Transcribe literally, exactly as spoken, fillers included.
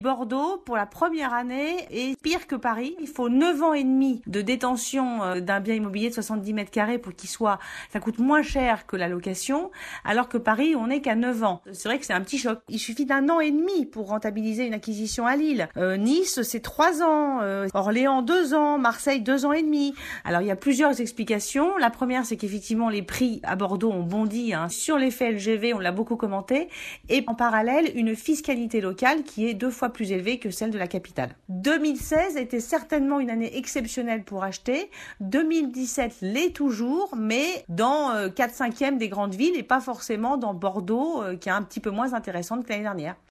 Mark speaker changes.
Speaker 1: Bordeaux, pour la première année, est pire que Paris. Il faut neuf ans et demi de détention d'un bien immobilier de soixante-dix mètres carrés pour qu'il soit, ça coûte moins cher que la location, alors que Paris, on n'est qu'à neuf ans. C'est vrai que c'est un petit choc. Il suffit d'un an et demi pour rentabiliser une acquisition à Lille. Euh, nice, c'est trois ans. Euh, Orléans, deux ans. Marseille, deux ans et demi. Alors, il y a plusieurs explications. La première, c'est qu'effectivement, les prix à Bordeaux ont bondi, hein. Sur l'effet L G V, on l'a beaucoup commenté. Et en parallèle, une fiscalité locale qui est deux fois plus élevée que celle de la capitale. deux mille seize était certainement une année exceptionnelle pour acheter. deux mille dix-sept l'est toujours, mais dans euh, quatre cinquièmes des grandes villes et pas forcément dans Bordeaux, euh, qui est un petit peu moins intéressante que l'année dernière.